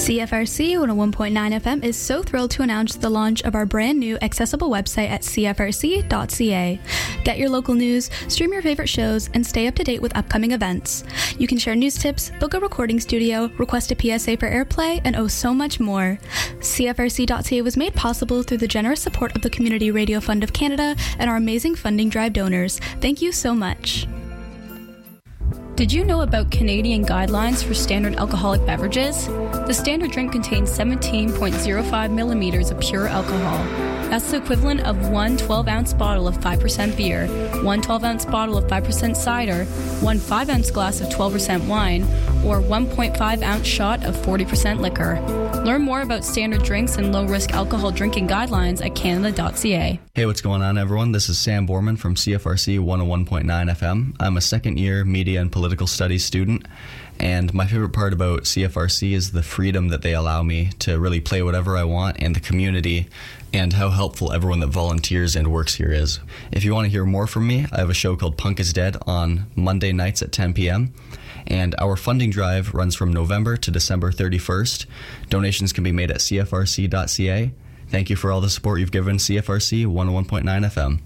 CFRC 101.9 FM is so thrilled to announce the launch of our brand new accessible website at cfrc.ca. Get your local news, stream your favorite shows, and stay up to date with upcoming events. You can share news tips, book a recording studio, request a PSA for airplay, and so much more. CFRC.ca was made possible through the generous support of the Community Radio Fund of Canada and our amazing funding drive donors. Thank you so much. Did you know about Canadian guidelines for standard alcoholic beverages? The standard drink contains 17.05 millimeters of pure alcohol. That's the equivalent of one 12-ounce bottle of 5% beer, one 12-ounce bottle of 5% cider, one 5-ounce glass of 12% wine, or 1.5-ounce shot of 40% liquor. Learn more about standard drinks and low-risk alcohol drinking guidelines at canada.ca. Hey, what's going on, everyone? This is Sam Borman from CFRC 101.9 FM. I'm a second-year media and political studies student, and my favorite part about CFRC is the freedom that they allow me to really play whatever I want, and the community, and how helpful everyone that volunteers and works here is. If you want to hear more from me, I have a show called Punk is Dead on Monday nights at 10 p.m., and our funding drive runs from November to December 31st. Donations can be made at cfrc.ca. Thank you for all the support you've given CFRC 101.9 FM.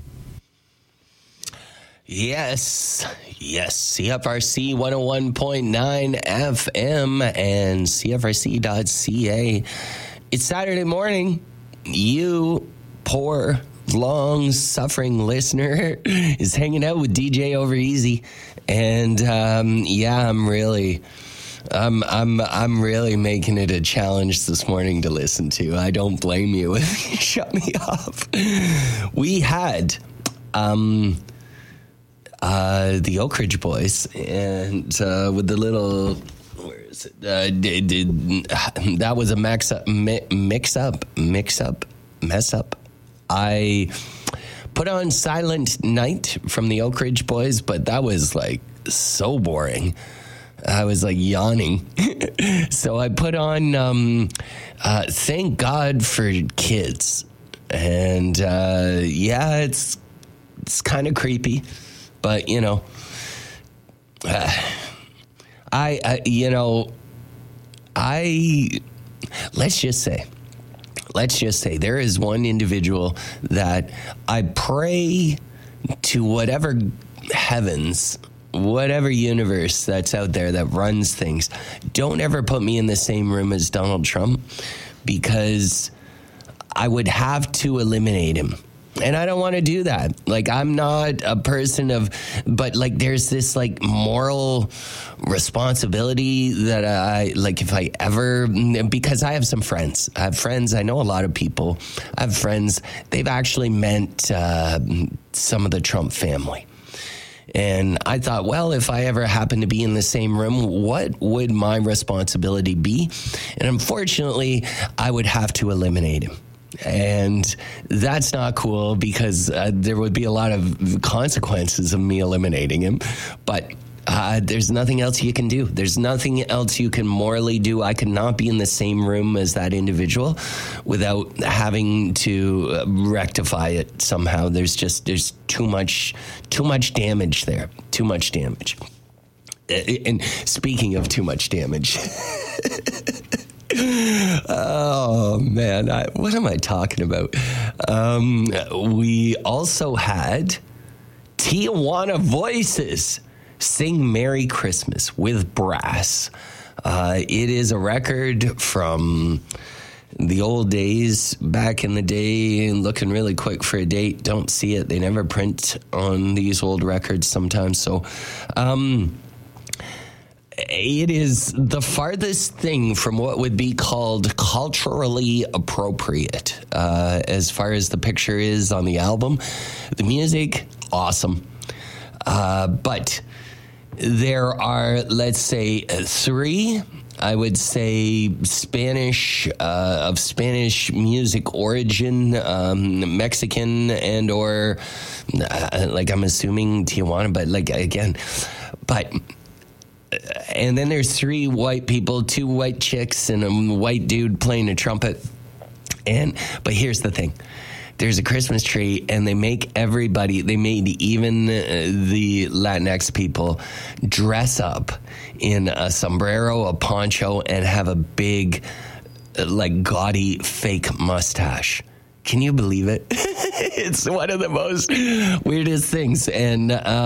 Yes, CFRC 101.9 FM and cfrc.ca. It's Saturday morning. You poor, long-suffering listener is hanging out with DJ Over Easy. And I'm really making it a challenge this morning to listen to. I don't blame you if you shut me off. We had the Oak Ridge Boys, and with the little, where is it? That was a mess up. I put on Silent Night from the Oak Ridge Boys, but that was like so boring. I was like yawning. So I put on Thank God for Kids. And it's kind of creepy, but let's just say there is one individual that I pray to, whatever heavens, whatever universe that's out there that runs things, don't ever put me in the same room as Donald Trump, because I would have to eliminate him. And I don't want to do that. Like, I'm not a person but like, there's this like moral responsibility that if I ever, because I have some friends. I know a lot of people. I have friends. They've actually met some of the Trump family. And I thought, well, if I ever happen to be in the same room, what would my responsibility be? And unfortunately, I would have to eliminate him. And that's not cool, because there would be a lot of consequences of me eliminating him. But there's nothing else you can do. There's nothing else you can morally do. I could not be in the same room as that individual without having to rectify it somehow. There's too much damage there. Too much damage. And speaking of too much damage... Oh, man. What am I talking about? We also had Tijuana Voices sing Merry Christmas with brass. It is a record from the old days, back in the day. Looking really quick for a date. Don't see it. They never print on these old records sometimes. So, it is the farthest thing from what would be called culturally appropriate as far as the picture is on the album. The music, awesome. But there are, let's say, three, I would say, Spanish music origin, Mexican and or, I'm assuming Tijuana, but and then there's three white people, two white chicks, and a white dude playing a trumpet. But here's the thing. There's a Christmas tree, and they made even the Latinx people dress up in a sombrero, a poncho, and have a big like gaudy fake mustache. Can you believe it? It's one of the most weirdest things. And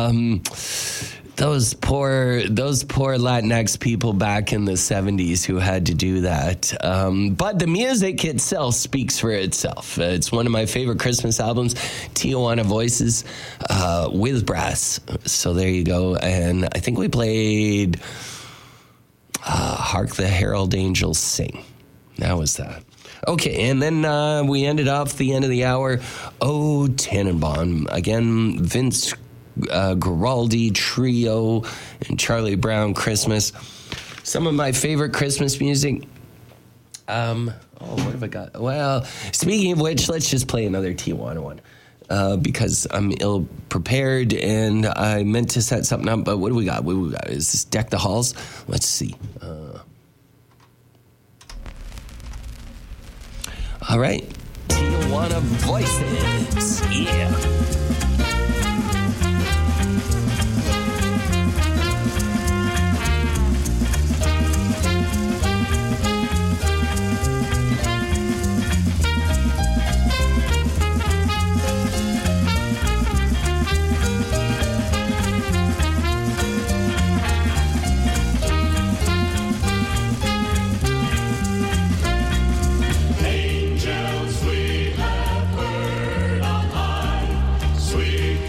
those poor Latinx people back in the 70s who had to do that. But the music itself speaks for itself. It's one of my favorite Christmas albums, Tijuana Voices with brass. So there you go. And I think we played Hark the Herald Angels Sing. That was that. Okay, and then we ended off the end of the hour. Oh, Tannenbaum. Again, Vince Guaraldi Trio and Charlie Brown Christmas. Some of my favorite Christmas music. What have I got? Well, speaking of which, let's just play another Tijuana one. Because I'm ill prepared and I meant to set something up, but what do we got? Is this Deck the Halls? Let's see. All right. Tijuana Voices. Yeah. Angels we have heard on high, sweet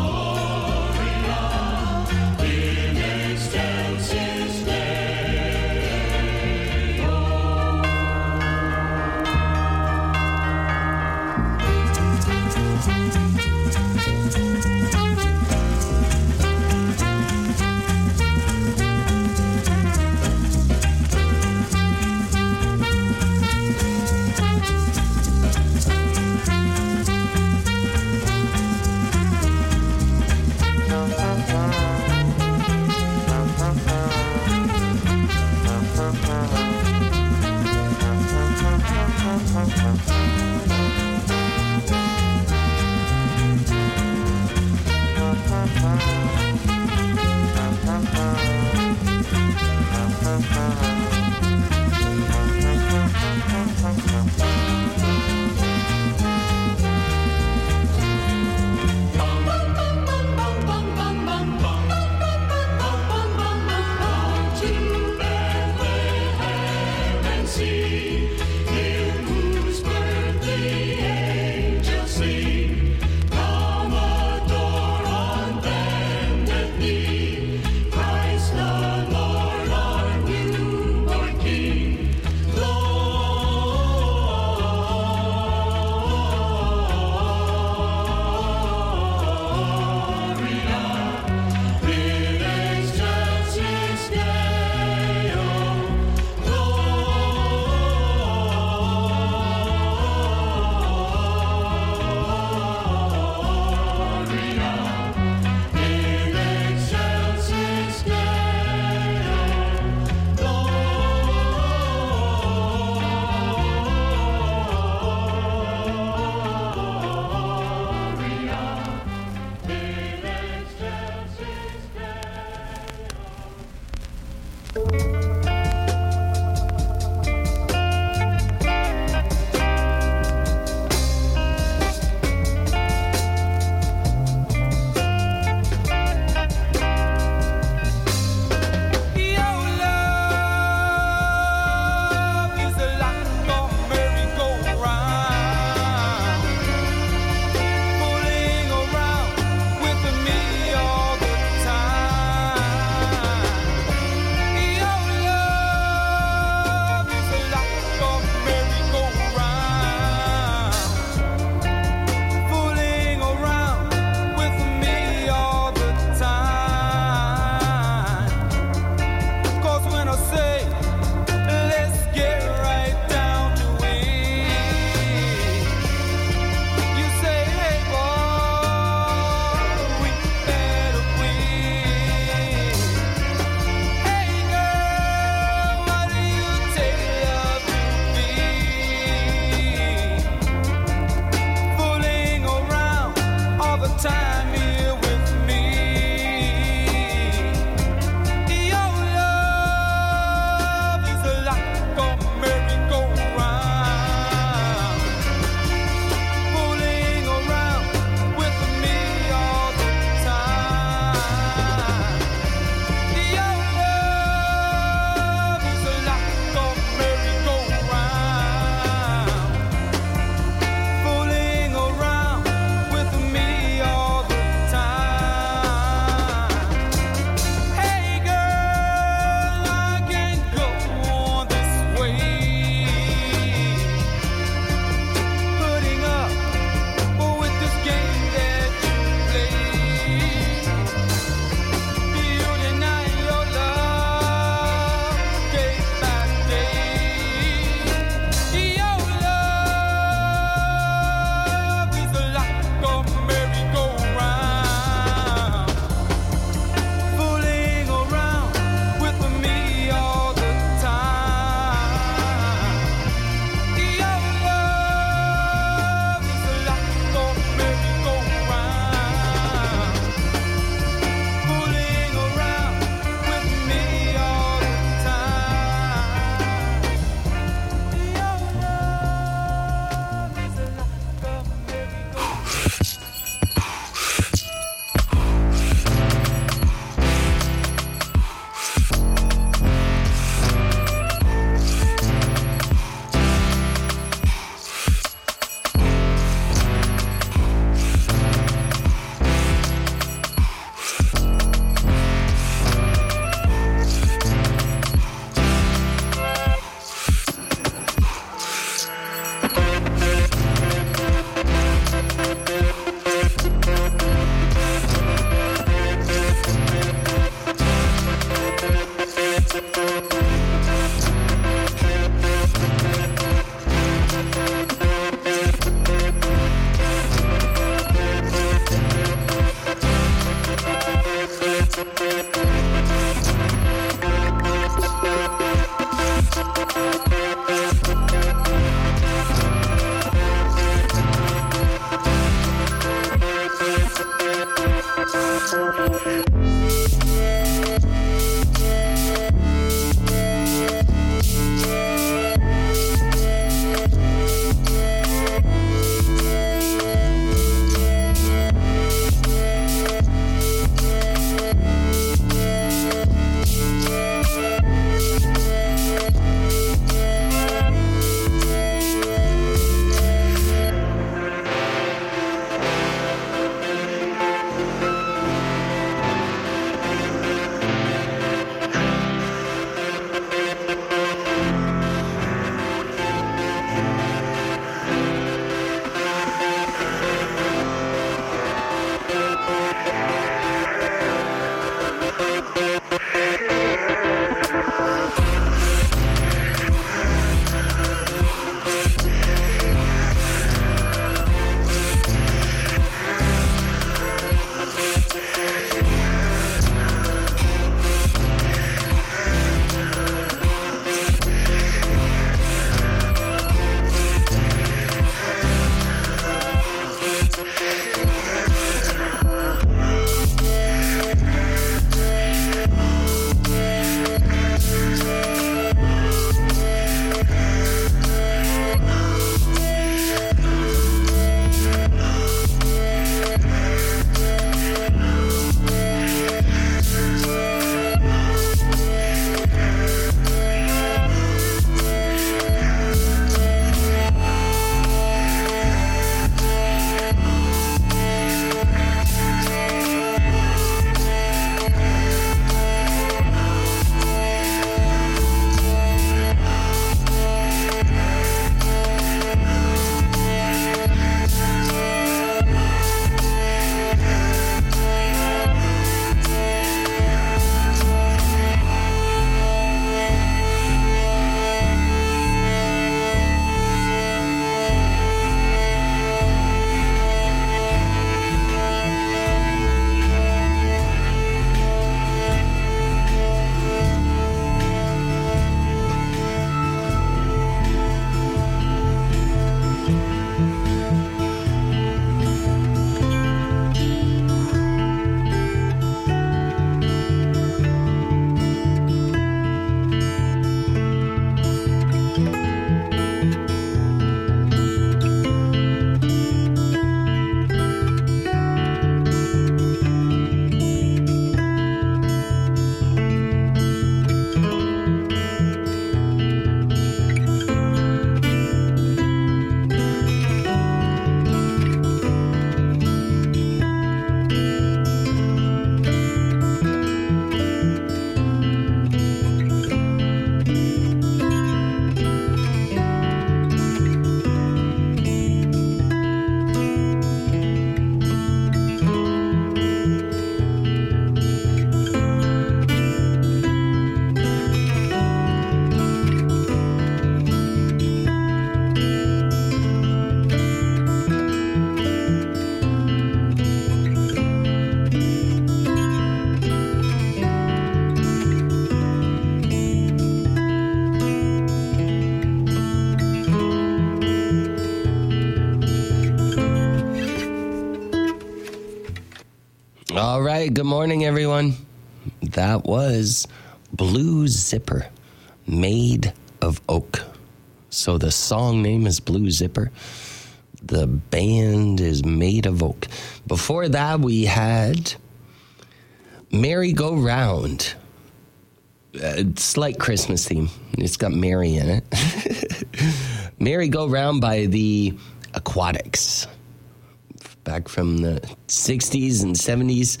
All right, good morning, everyone. That was Blue Zipper, Made of Oak. So the song name is Blue Zipper. The band is Made of Oak. Before that, we had Merry Go Round. Slight Christmas theme. It's got Mary in it. Merry Go Round by the Aquatics. Back from the 60s and 70s.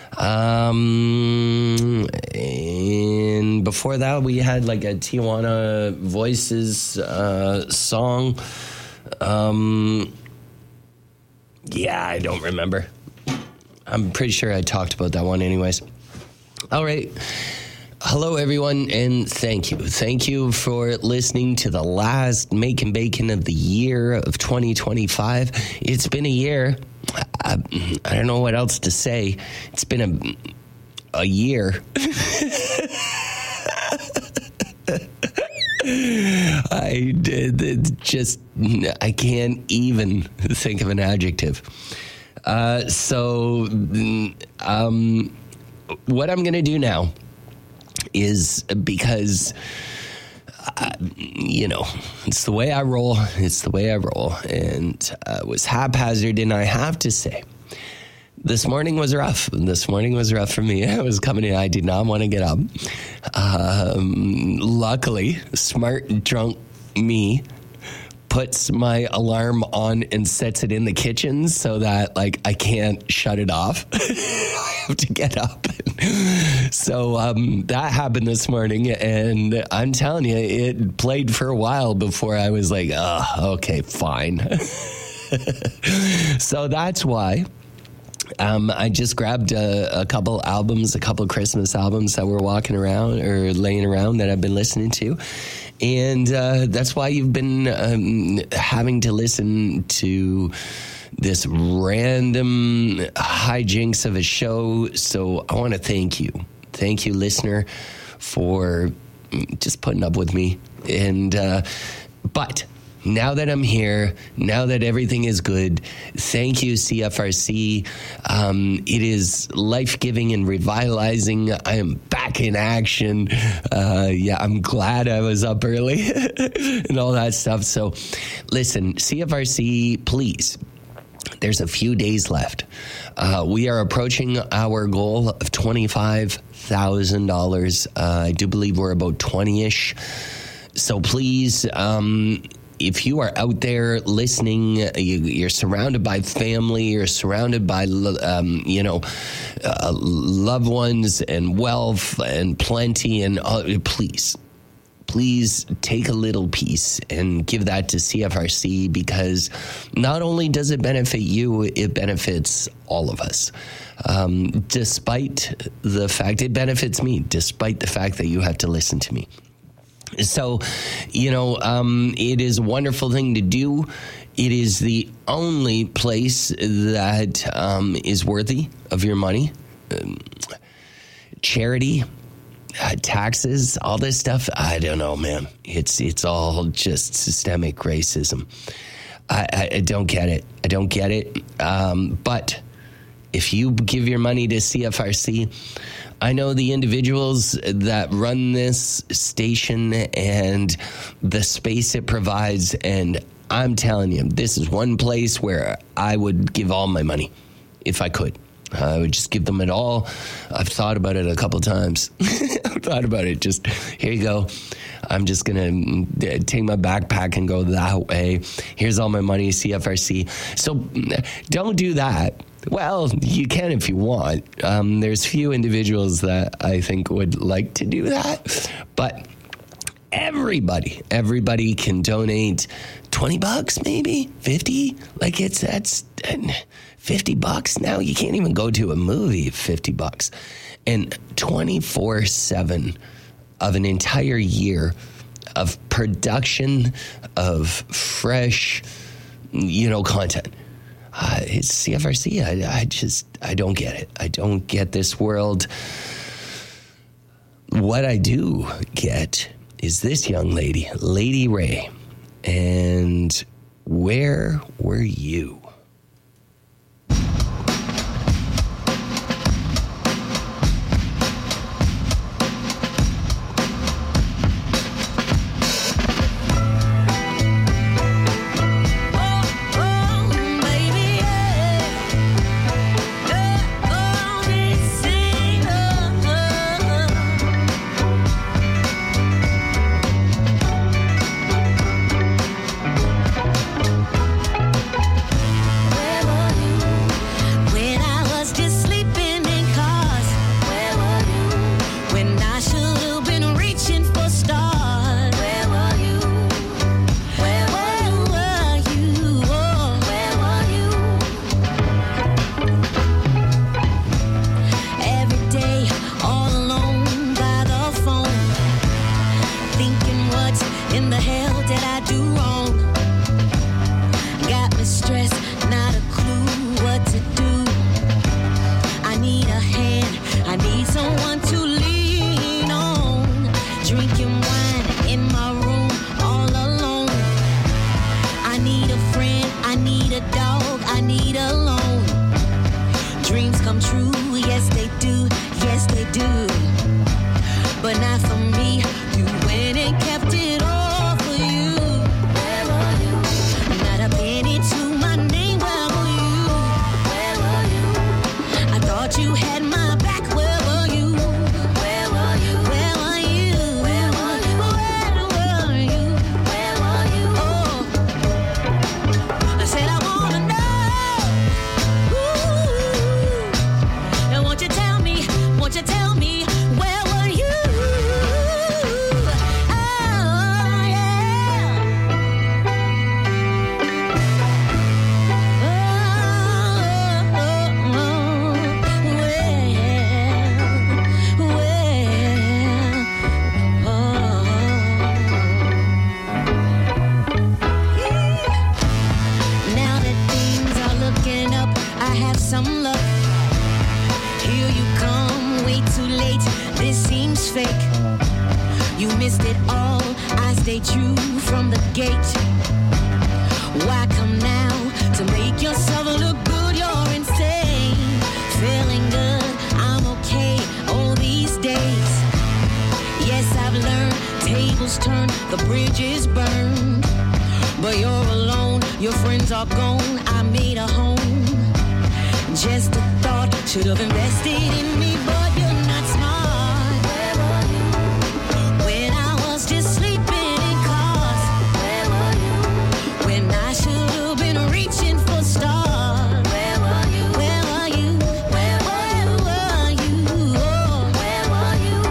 And before that, we had like a Tijuana Voices song. Yeah, I don't remember. I'm pretty sure I talked about that one anyways. All right. Hello, everyone, and thank you. Thank you for listening to the last Making Bacon of the year of 2025. It's been a year. I don't know what else to say. It's been a year. I can't even think of an adjective. What I'm going to do now is, because, it's the way I roll. It's the way I roll. And it was haphazard. And I have to say, this morning was rough. This morning was rough for me. I was coming in. I did not want to get up. Luckily, smart, drunk me puts my alarm on and sets it in the kitchen so that, I can't shut it off. I have to get up. So that happened this morning, and I'm telling you, it played for a while before I was like, okay, fine. So that's why I just grabbed a couple albums, a couple Christmas albums that were walking around or laying around that I've been listening to. And that's why you've been having to listen to this random hijinks of a show. So I want to thank you. Thank you, listener, for just putting up with me. And but now that I'm here, now that everything is good, thank you, CFRC. It is life-giving and revitalizing. I am back in action. I'm glad I was up early and all that stuff. So listen, CFRC, please. There's a few days left. We are approaching our goal of $25,000. I do believe we're about 20-ish. So please, if you are out there listening, you're surrounded by family, you're surrounded by, loved ones and wealth and plenty, and please take a little piece and give that to CFRC, because not only does it benefit you, it benefits all of us. Despite the fact it benefits me, despite the fact that you have to listen to me. So, it is a wonderful thing to do. It is the only place that is worthy of your money. Charity, taxes, all this stuff, I don't know, man. It's all just systemic racism. I don't get it. I don't get it. But if you give your money to CFRC, I know the individuals that run this station and the space it provides, and I'm telling you, this is one place where I would give all my money if I could. I would just give them it all. I've thought about it a couple times. I've thought about it. Just, here you go. I'm just going to take my backpack and go that way. Here's all my money, CFRC. So don't do that. Well, you can if you want. There's few individuals that I think would like to do that. But everybody can donate $20, maybe 50. That's $50 now. You can't even go to a movie for $50. And 24/7 of an entire year of production of fresh, content. It's CFRC. I don't get it. I don't get this world. What I do get is this young lady, Lady Ray. And where were you? break. You missed it all, I stayed true from the gate. Why come now to make yourself look good? You're insane. Feeling good, I'm okay all these days. Yes, I've learned, tables turn, the bridges burned. But you're alone, your friends are gone, I made a home. Just a thought, should have invested in me, but you're not smart. Where were you when I was just sleeping in cars? Where were you when I should have been reaching for stars? Where were you? Where were you? Where were you? Oh, where were you?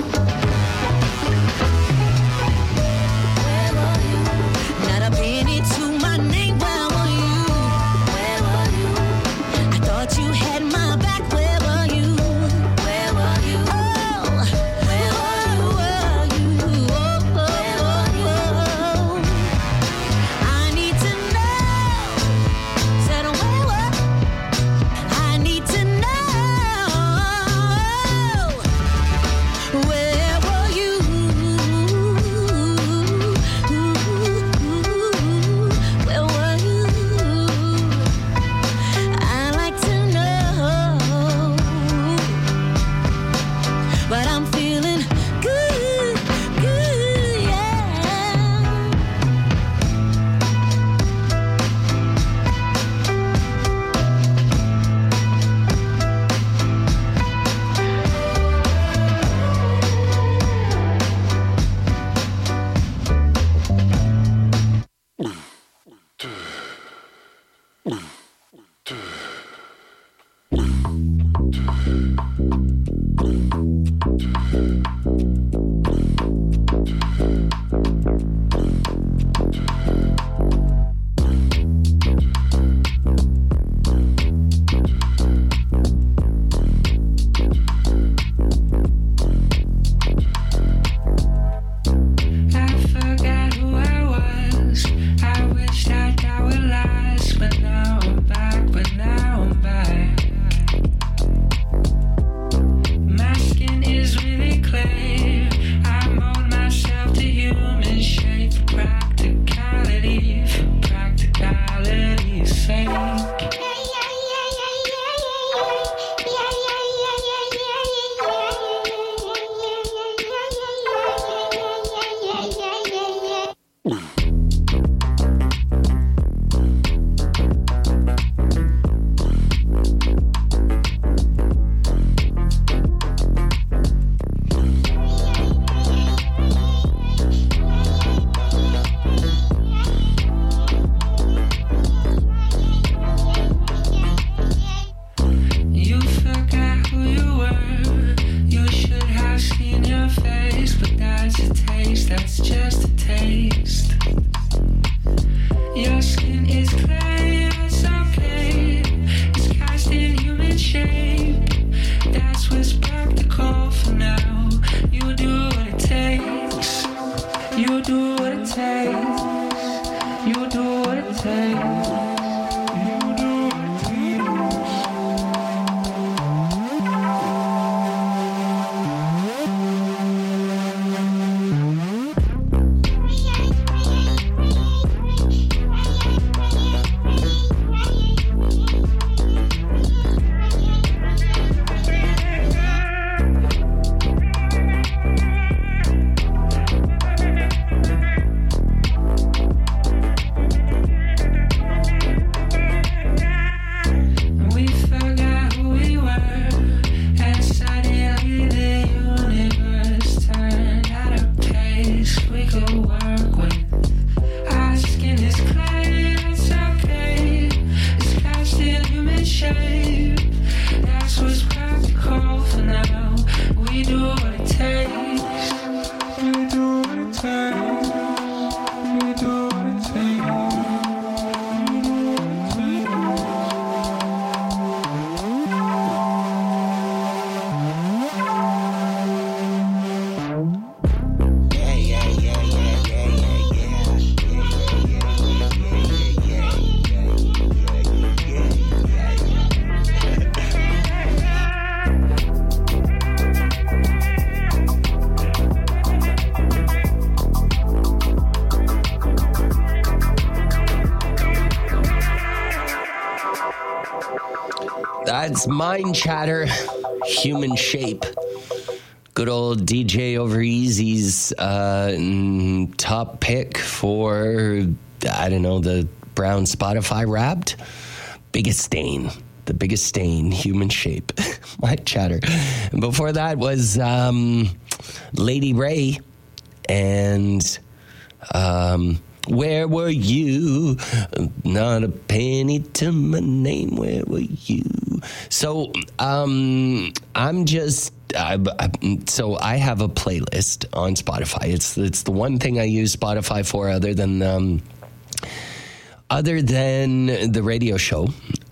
Where were you? Not a penny to my name. Where were you? Where were you? I thought you had my back. Where were you? That's Mind Chatter, Human Shape. Good old DJ Over Easy's top pick for, I don't know, the Brown Spotify Wrapped. Biggest Stain. The Biggest Stain, Human Shape. Mind Chatter. And before that was Lady Ray and Where Were You? Not a penny to my name. Where were you? So I'm just so I have a playlist on Spotify. It's the one thing I use Spotify for other than the radio show.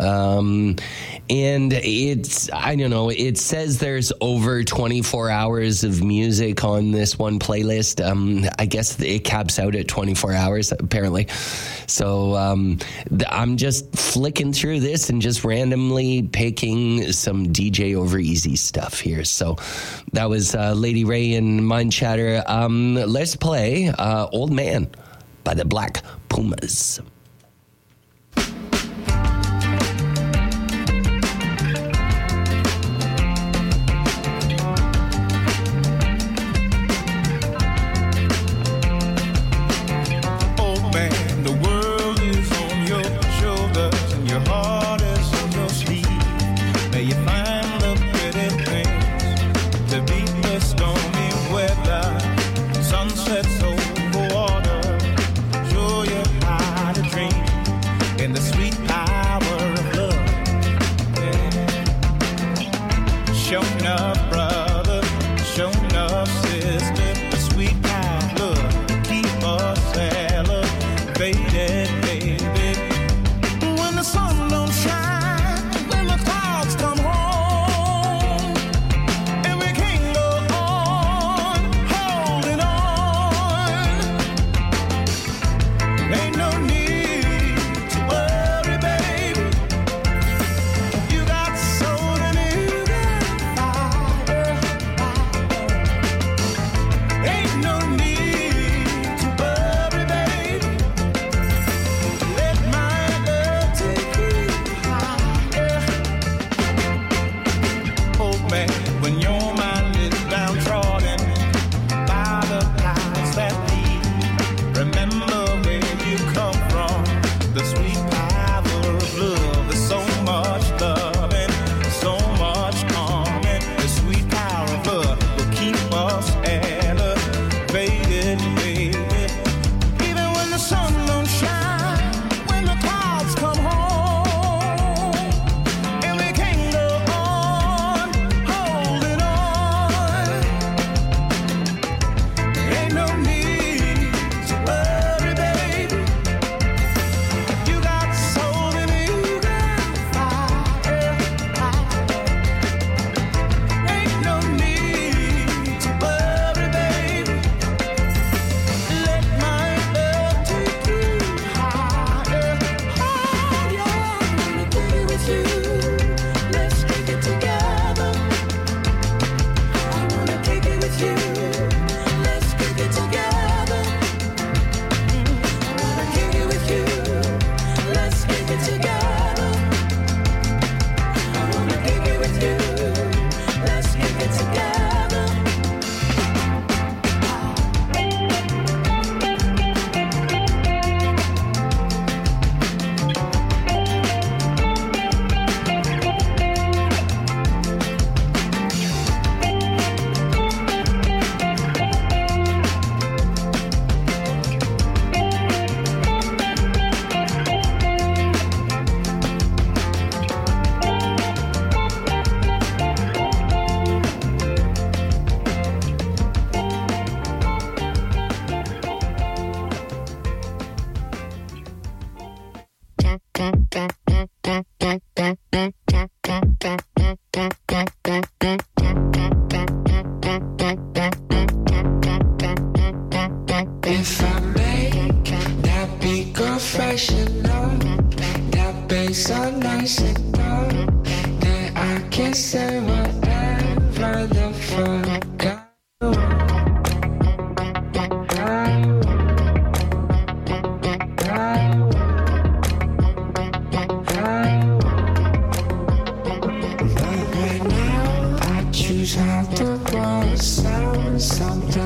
And it's, I don't know, it says there's over 24 hours of music on this one playlist. I guess it caps out at 24 hours, apparently. So I'm just flicking through this and just randomly picking some DJ Over Easy stuff here. So that was Lady Ray and Mind Chatter. Let's play Old Man by the Black Pumas. Sunsets over water, show you how to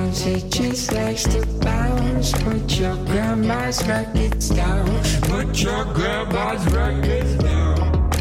bounce, it just likes to bounce. Put your grandma's records down. Put your grandma's records down.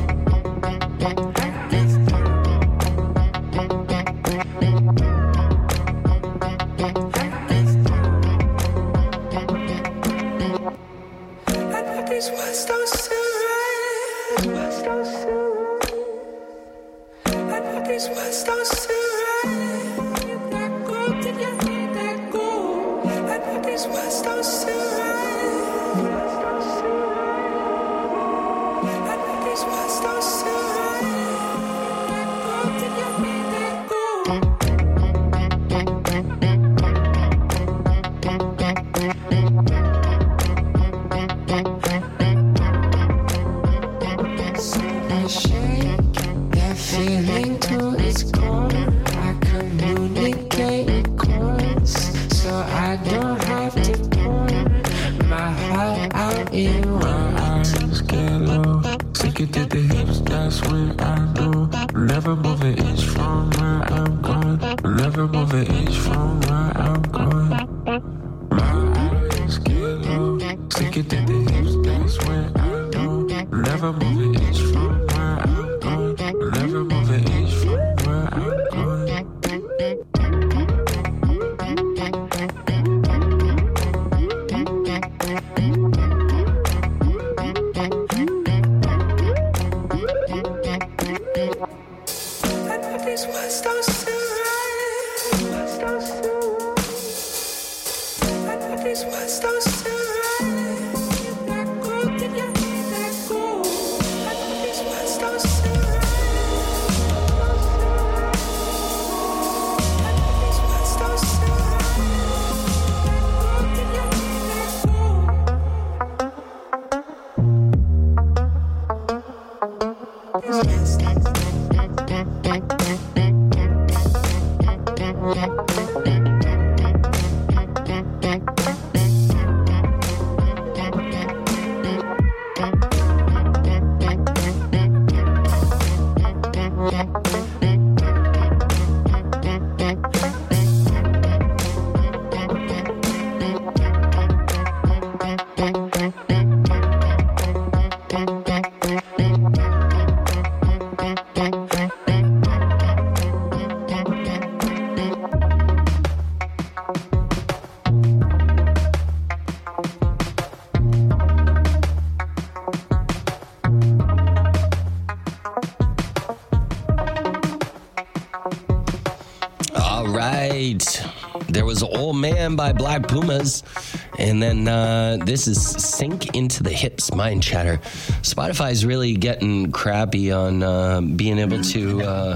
There was Old Man by Black Pumas. And then this is Sink Into the Hips, Mind Chatter. Spotify's really getting crappy on being able to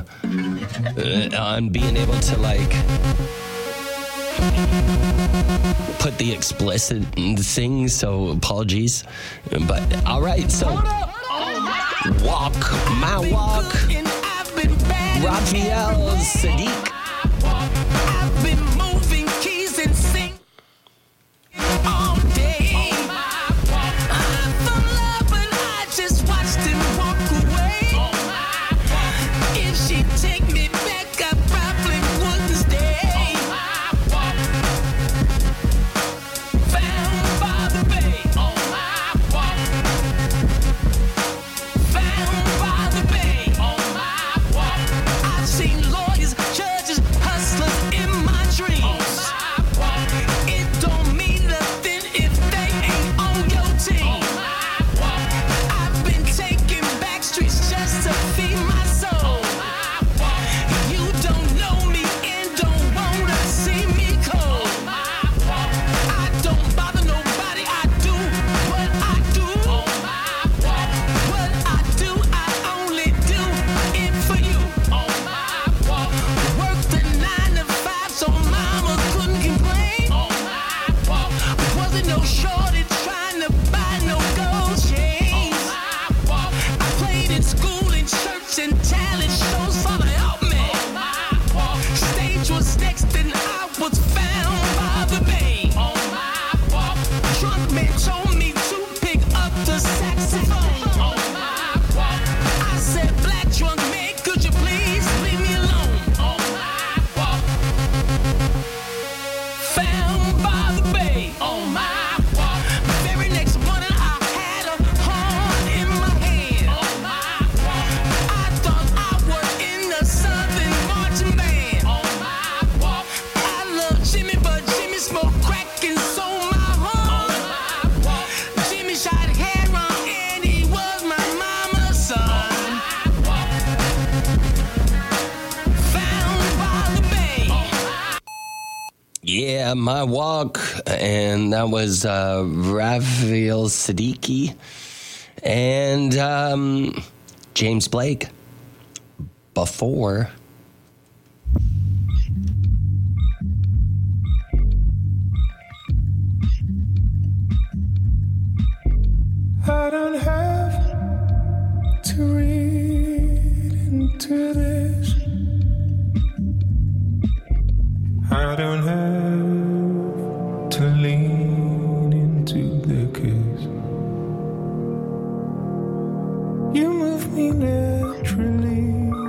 like put the explicit things, so apologies. But all right, so Walk My Walk, Raphael Sadiq. I've been moving keys and sing all day. I found love and I just watched him walk away. If she'd take me back, I probably wouldn't stay. Found by the bay. Found by the bay. I've seen lawyers, judges, found by the bay on my walk. The very next morning I had a horn in my hand. On my walk. I thought I was in the Southern Marching Band. On my walk. I love Jimmy, but Jimmy smoked crack and sold my home. On my walk. Jimmy shot heroin and he was my mama's son. On my walk. Found by the bay. Yeah, My Walk, and that was Raphael Siddiqui and James Blake. Before. I don't have to read into this. I don't have to lean into the kiss. You move me naturally.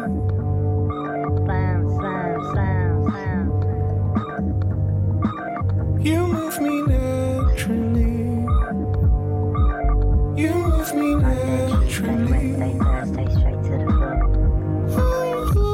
You move me naturally. You move me naturally. Stay straight to the floor.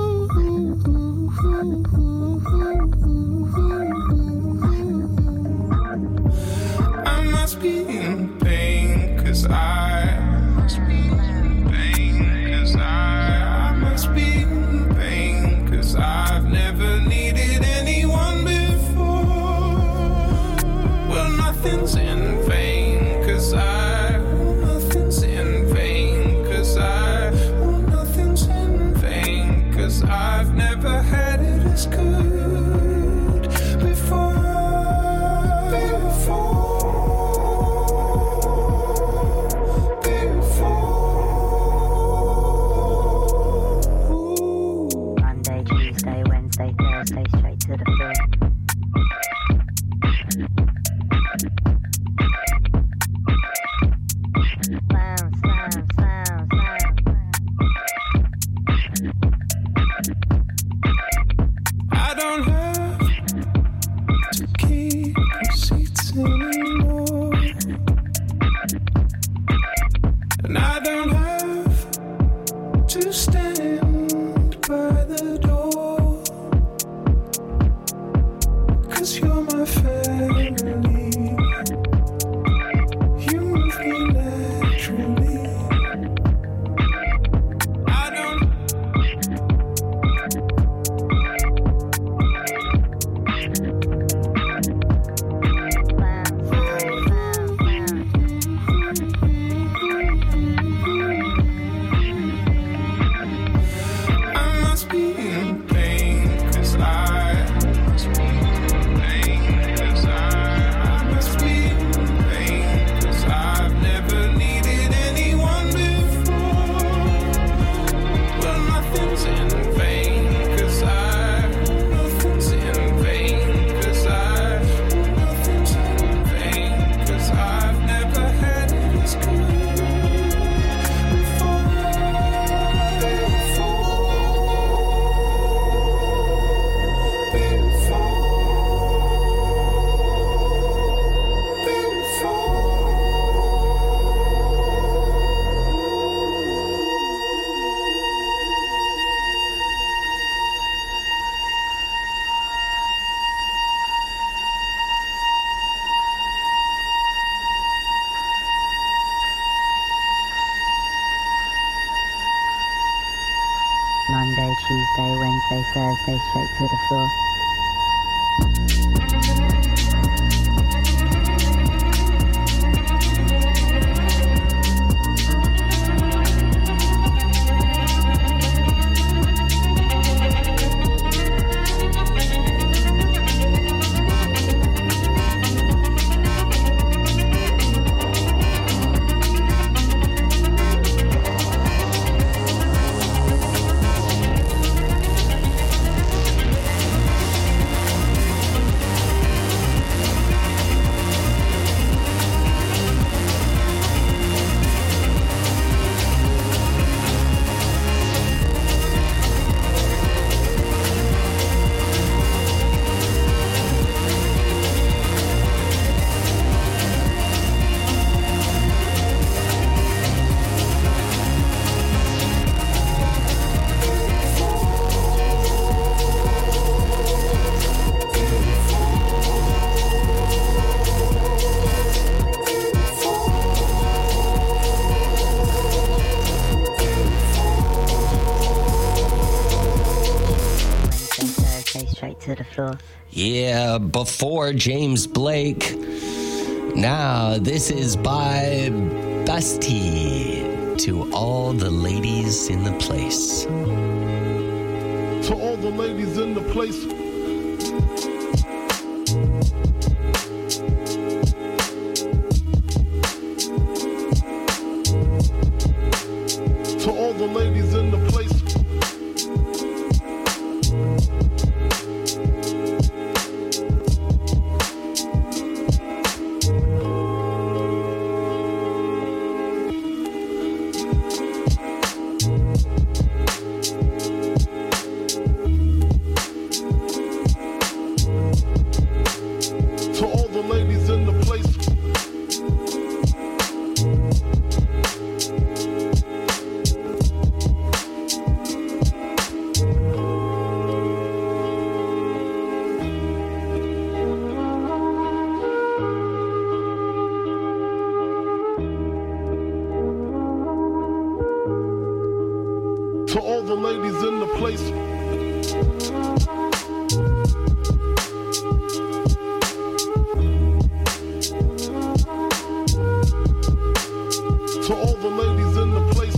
I must be in pain, 'cause I must be in pain, 'cause I must be in pain, 'cause I've never needed anyone before. Well, nothing's in vain, 'cause nothing's in vain, 'cause nothing's in vain, 'cause I've never had it as good before. Monday, Tuesday, Wednesday, Thursday, straight to the floor. Sound. I don't have to keep receipts anymore, and I don't have to stand by the door, 'cause you're my family. You move me naturally. I don't. I must be in pain, 'cause I must be in pain, 'cause I must be in pain, 'cause I've never needed anyone before. Well, nothing's in vain, 'cause nothing's in vain, 'cause nothing's in vain, 'cause I've never had it as good before. Monday, Tuesday, Wednesday, Thursday, straight to the floor. Yeah, before James Blake. Now, this is by Basti. To all the ladies in the place. To all the ladies in the place. To all the ladies in the place. To all the ladies in the place. To all the ladies in the place. To all the ladies in the place.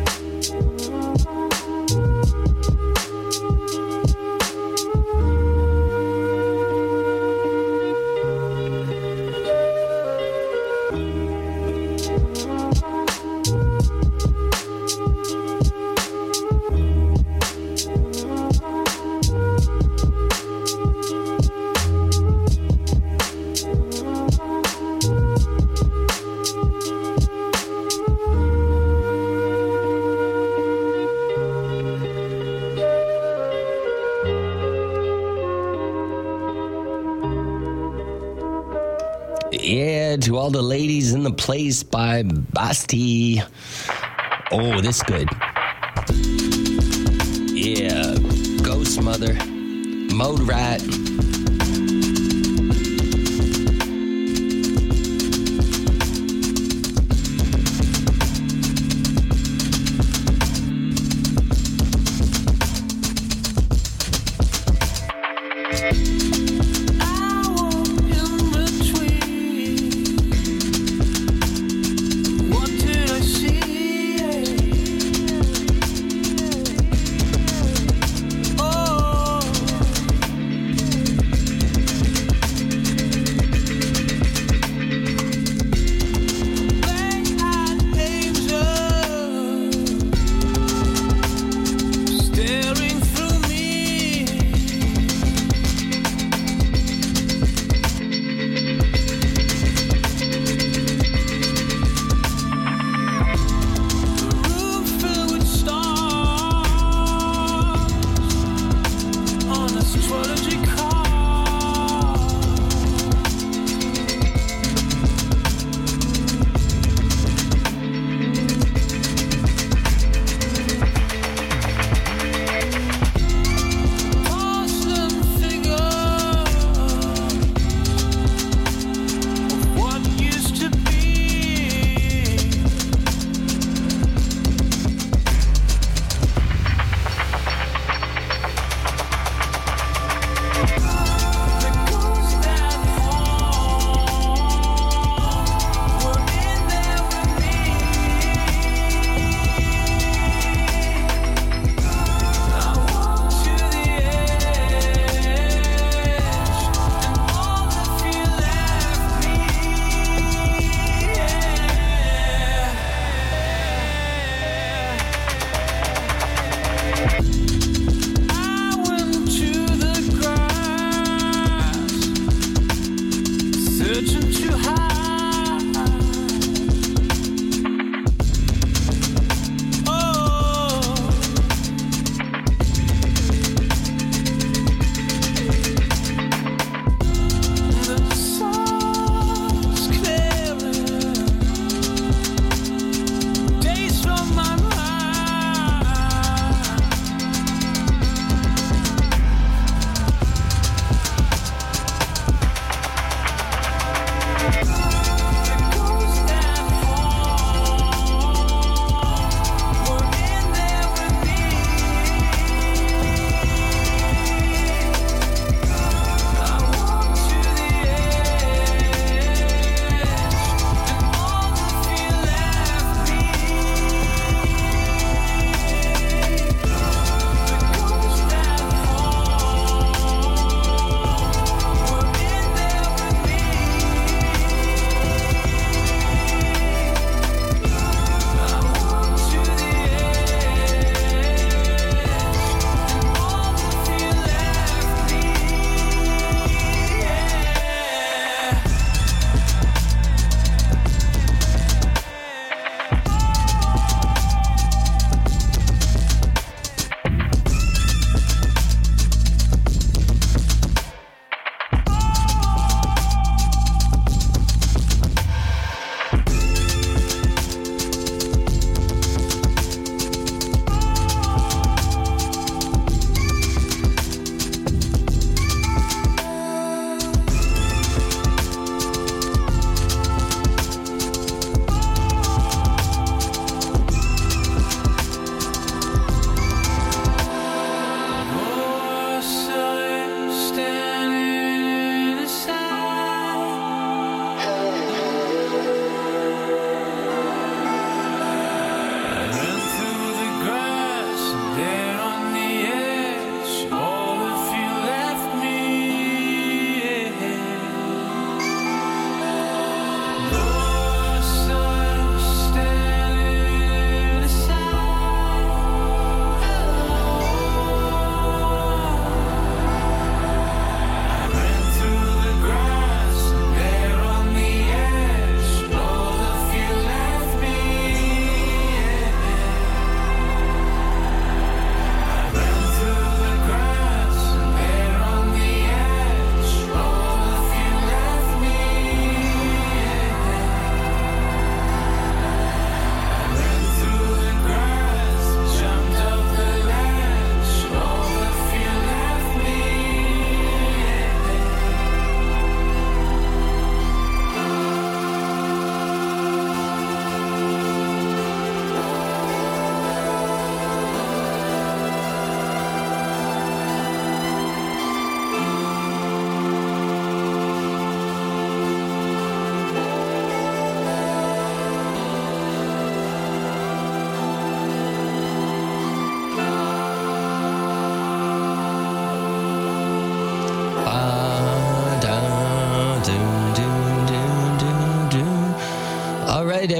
Yeah, to all the ladies in the place by Basti. Oh, this good. Yeah, Ghost Mother, Mode Rat. Oh,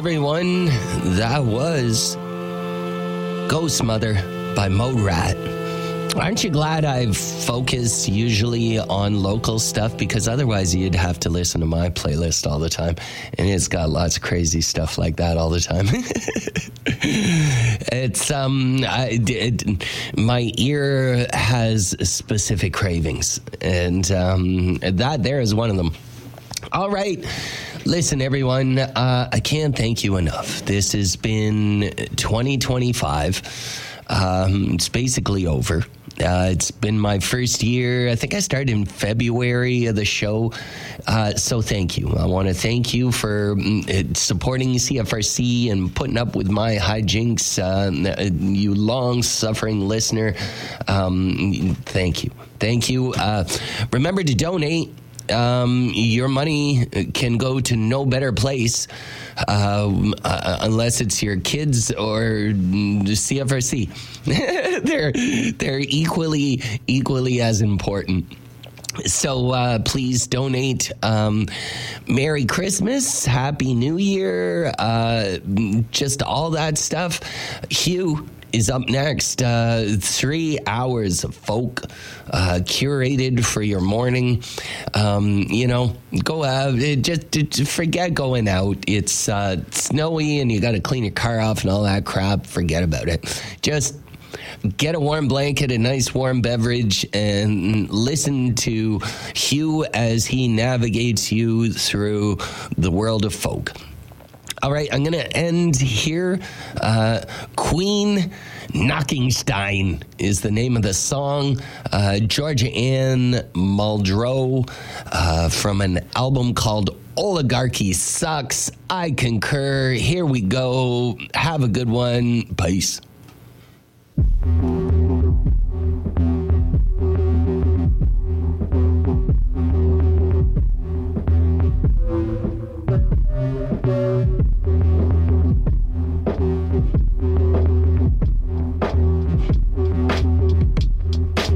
everyone. That was Ghost Mother by Morat. Aren't you glad I've focused usually on local stuff? Because otherwise you'd have to listen to my playlist all the time. And it's got lots of crazy stuff like that all the time. It's, my ear has specific cravings. And that there is one of them. All right. Listen, everyone, I can't thank you enough. This has been 2025. It's basically over. It's been my first year. I think I started in February of the show. So thank you. I want to thank you for supporting CFRC and putting up with my hijinks. You long-suffering listener. Thank you. Thank you. Remember to donate. Your money can go to no better place unless it's your kids or the CFRC. they're equally as important. So please donate. Merry Christmas, Happy New Year, just all that stuff. Hugh is up next. 3 hours of folk curated for your morning. Go out. Just forget going out. It's snowy and you got to clean your car off and all that crap. Forget about it. Just get a warm blanket, a nice warm beverage, and listen to Hugh as he navigates you through the world of folk. All right, I'm going to end here. Queen Knockenstein is the name of the song. Georgia Ann Muldrow from an album called Oligarchy Sucks. I concur. Here we go. Have a good one. Peace.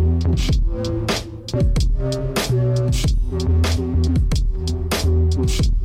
You